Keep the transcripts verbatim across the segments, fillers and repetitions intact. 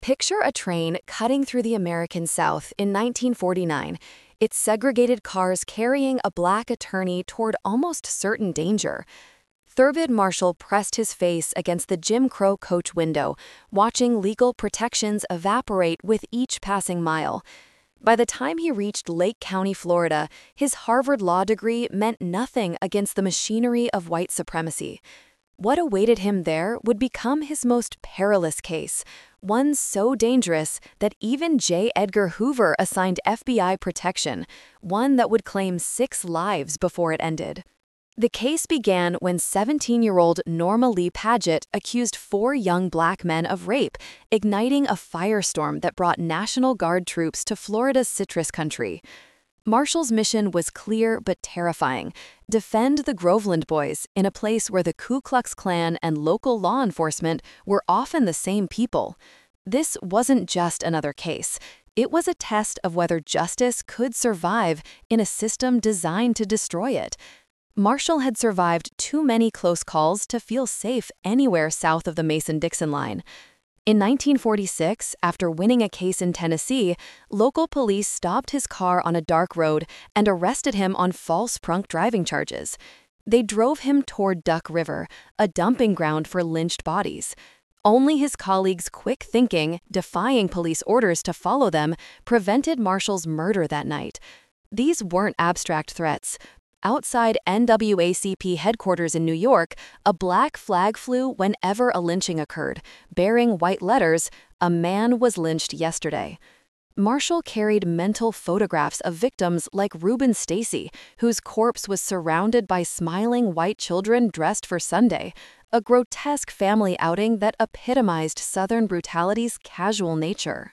Picture a train cutting through the American South in nineteen forty-nine, its segregated cars carrying a black attorney toward almost certain danger. Thurgood Marshall pressed his face against the Jim Crow coach window, watching legal protections evaporate with each passing mile. By the time he reached Lake County, Florida, his Harvard law degree meant nothing against the machinery of white supremacy. What awaited him there would become his most perilous case, one so dangerous that even J. Edgar Hoover assigned F B I protection, one that would claim six lives before it ended. The case began when seventeen-year-old Norma Lee Paget accused four young black men of rape, igniting a firestorm that brought National Guard troops to Florida's Citrus Country. Marshall's mission was clear but terrifying: defend the Groveland boys in a place where the Ku Klux Klan and local law enforcement were often the same people. This wasn't just another case. It was a test of whether justice could survive in a system designed to destroy it. Marshall had survived too many close calls to feel safe anywhere south of the Mason-Dixon line. In nineteen forty-six, after winning a case in Tennessee, local police stopped his car on a dark road and arrested him on false drunk driving charges. They drove him toward Duck River, a dumping ground for lynched bodies. Only his colleagues' quick thinking, defying police orders to follow them, prevented Marshall's murder that night. These weren't abstract threats. Outside N double A C P headquarters in New York, a black flag flew whenever a lynching occurred, bearing white letters, "A man was lynched yesterday." Marshall carried mental photographs of victims like Reuben Stacy, whose corpse was surrounded by smiling white children dressed for Sunday, a grotesque family outing that epitomized Southern brutality's casual nature.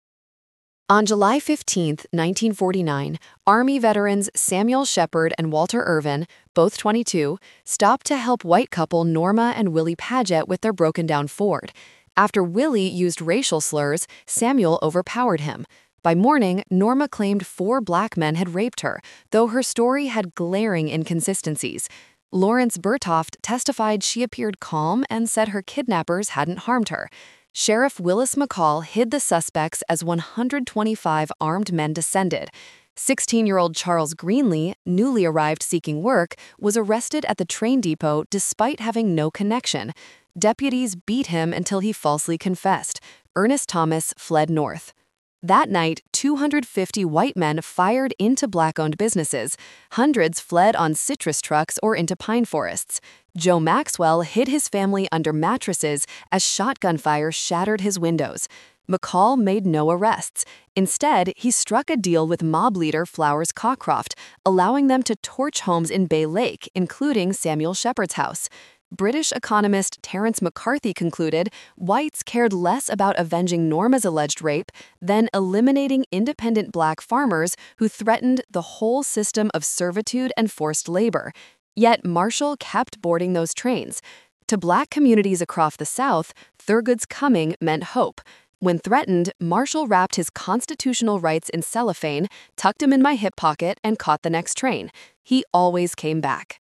On July fifteenth, nineteen forty-nine, Army veterans Samuel Shepard and Walter Irvin, both twenty-two, stopped to help white couple Norma and Willie Paget with their broken-down Ford. After Willie used racial slurs, Samuel overpowered him. By morning, Norma claimed four black men had raped her, though her story had glaring inconsistencies. Lawrence Bertoft testified she appeared calm and said her kidnappers hadn't harmed her. Sheriff Willis McCall hid the suspects as one hundred twenty-five armed men descended. sixteen-year-old Charles Greenlee, newly arrived seeking work, was arrested at the train depot despite having no connection. Deputies beat him until he falsely confessed. Ernest Thomas fled north. That night, two hundred fifty white men fired into black-owned businesses. Hundreds fled on citrus trucks or into pine forests. Joe Maxwell hid his family under mattresses as shotgun fire shattered his windows. McCall made no arrests. Instead, he struck a deal with mob leader Flowers Cockcroft, allowing them to torch homes in Bay Lake, including Samuel Shepard's house. British economist Terence McCarthy concluded whites cared less about avenging Norma's alleged rape than eliminating independent black farmers who threatened the whole system of servitude and forced labor. Yet Marshall kept boarding those trains. To black communities across the South, Thurgood's coming meant hope. When threatened, Marshall wrapped his constitutional rights in cellophane, tucked him in my hip pocket, and caught the next train. He always came back.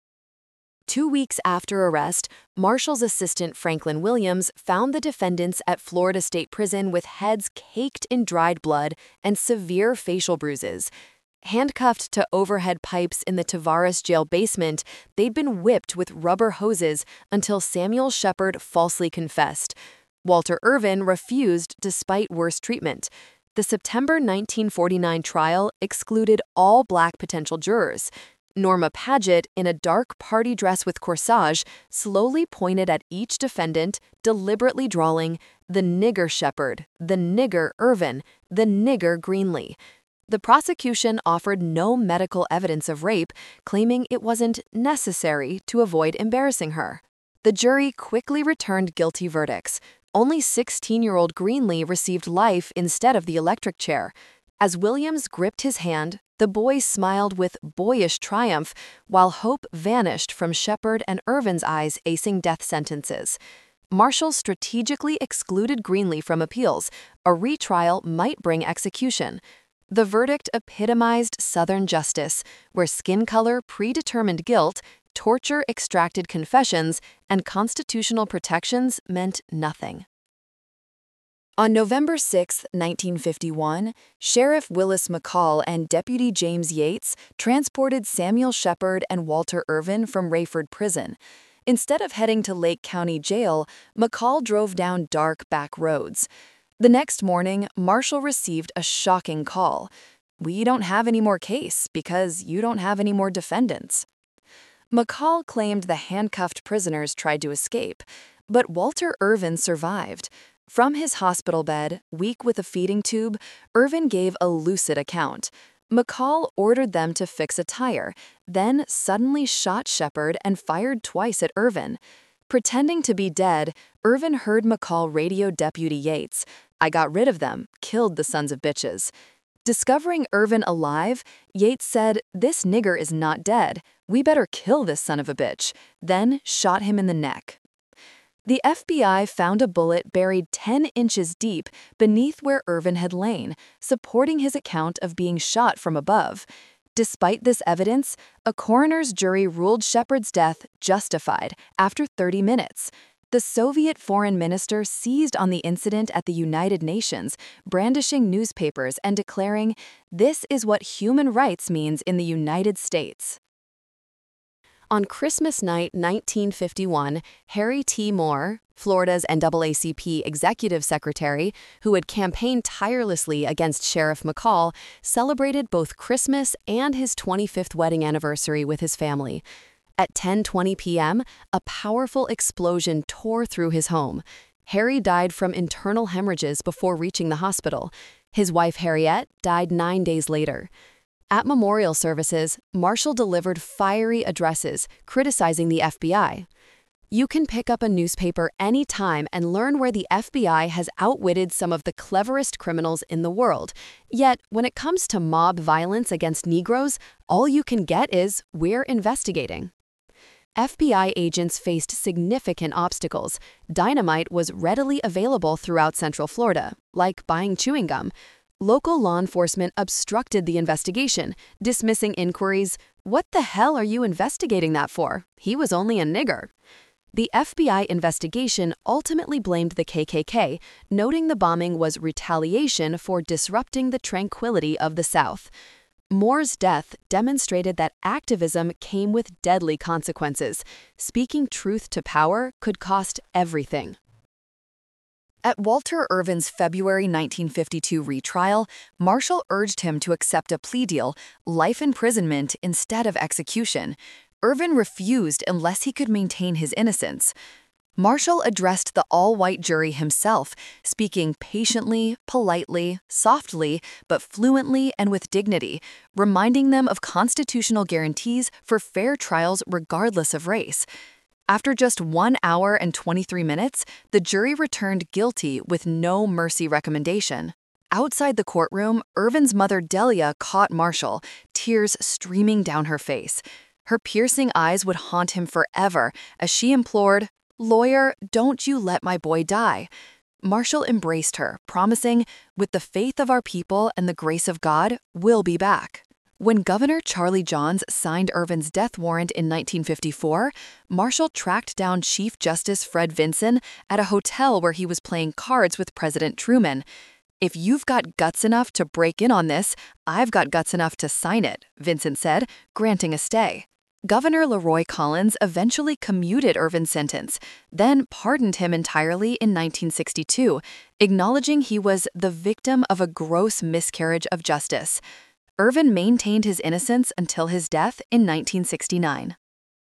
Two weeks after arrest, Marshall's assistant Franklin Williams found the defendants at Florida State Prison with heads caked in dried blood and severe facial bruises. Handcuffed to overhead pipes in the Tavares jail basement, they'd been whipped with rubber hoses until Samuel Shepard falsely confessed. Walter Irvin refused despite worse treatment. The September nineteen forty-nine trial excluded all black potential jurors. Norma Paget, in a dark party dress with corsage, slowly pointed at each defendant, deliberately drawling, "The nigger Shepard, the nigger Irvin, the nigger Greenlee." The prosecution offered no medical evidence of rape, claiming it wasn't necessary to avoid embarrassing her. The jury quickly returned guilty verdicts. Only sixteen-year-old Greenlee received life instead of the electric chair. As Williams gripped his hand, the boy smiled with boyish triumph, while hope vanished from Shepard and Irvin's eyes, acing death sentences. Marshall strategically excluded Greenlee from appeals. A retrial might bring execution. The verdict epitomized Southern justice, where skin color predetermined guilt, torture extracted confessions, and constitutional protections meant nothing. On November sixth, nineteen fifty-one, Sheriff Willis McCall and Deputy James Yates transported Samuel Shepard and Walter Irvin from Rayford Prison. Instead of heading to Lake County Jail, McCall drove down dark back roads. The next morning, Marshall received a shocking call. "We don't have any more case because you don't have any more defendants." McCall claimed the handcuffed prisoners tried to escape, but Walter Irvin survived. From his hospital bed, weak with a feeding tube, Irvin gave a lucid account. McCall ordered them to fix a tire, then suddenly shot Shepard and fired twice at Irvin. Pretending to be dead, Irvin heard McCall radio Deputy Yates, "I got rid of them, killed the sons of bitches." Discovering Irvin alive, Yates said, "This nigger is not dead. We better kill this son of a bitch," then shot him in the neck. The F B I found a bullet buried ten inches deep beneath where Irvin had lain, supporting his account of being shot from above. Despite this evidence, a coroner's jury ruled Shepard's death justified after thirty minutes. The Soviet foreign minister seized on the incident at the United Nations, brandishing newspapers and declaring, "This is what human rights means in the United States." On Christmas night nineteen fifty-one, Harry T. Moore, Florida's N double A C P executive secretary, who had campaigned tirelessly against Sheriff McCall, celebrated both Christmas and his twenty-fifth wedding anniversary with his family. At ten twenty p m, a powerful explosion tore through his home. Harry died from internal hemorrhages before reaching the hospital. His wife, Harriet, died nine days later. At memorial services, Marshall delivered fiery addresses criticizing the F B I. You can pick up a newspaper anytime and learn where the F B I has outwitted some of the cleverest criminals in the world. Yet, when it comes to mob violence against Negroes, all you can get is, "We're investigating." F B I agents faced significant obstacles. Dynamite was readily available throughout Central Florida, like buying chewing gum. Local law enforcement obstructed the investigation, dismissing inquiries, "What the hell are you investigating that for? He was only a nigger." The F B I investigation ultimately blamed the K K K, noting the bombing was retaliation for disrupting the tranquility of the South. Moore's death demonstrated that activism came with deadly consequences. Speaking truth to power could cost everything. At Walter Irvin's February nineteen fifty-two retrial, Marshall urged him to accept a plea deal, life imprisonment instead of execution. Irvin refused unless he could maintain his innocence. Marshall addressed the all-white jury himself, speaking patiently, politely, softly, but fluently and with dignity, reminding them of constitutional guarantees for fair trials regardless of race. After just one hour and twenty-three minutes, the jury returned guilty with no mercy recommendation. Outside the courtroom, Irvin's mother Delia caught Marshall, tears streaming down her face. Her piercing eyes would haunt him forever as she implored, "Lawyer, don't you let my boy die." Marshall embraced her, promising, "With the faith of our people and the grace of God, we'll be back." When Governor Charlie Johns signed Irvin's death warrant in nineteen fifty-four, Marshall tracked down Chief Justice Fred Vinson at a hotel where he was playing cards with President Truman. "If you've got guts enough to break in on this, I've got guts enough to sign it," Vinson said, granting a stay. Governor Leroy Collins eventually commuted Irvin's sentence, then pardoned him entirely in nineteen sixty-two, acknowledging he was the victim of a gross miscarriage of justice. Irvin maintained his innocence until his death in nineteen sixty-nine.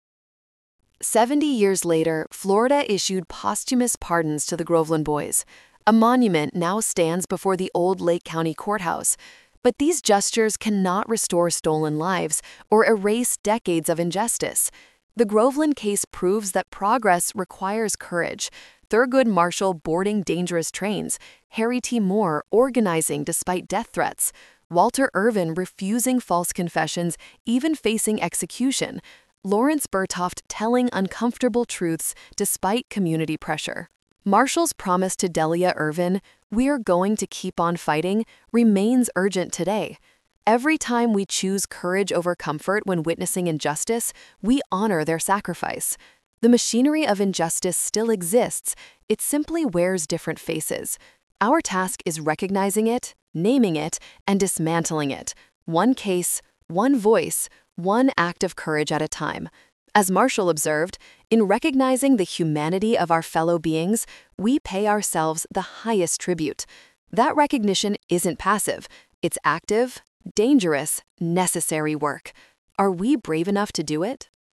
Seventy years later, Florida issued posthumous pardons to the Groveland boys. A monument now stands before the old Lake County Courthouse. But these gestures cannot restore stolen lives or erase decades of injustice. The Groveland case proves that progress requires courage. Thurgood Marshall boarding dangerous trains, Harry T. Moore organizing despite death threats, Walter Irvin refusing false confessions, even facing execution, Lawrence Bertoft telling uncomfortable truths despite community pressure. Marshall's promise to Delia Irvin, "We're going to keep on fighting," remains urgent today. Every time we choose courage over comfort when witnessing injustice, we honor their sacrifice. The machinery of injustice still exists, it simply wears different faces. Our task is recognizing it, naming it, and dismantling it, one case, one voice, one act of courage at a time. As Marshall observed, in recognizing the humanity of our fellow beings, we pay ourselves the highest tribute. That recognition isn't passive, it's active, dangerous, necessary work. Are we brave enough to do it?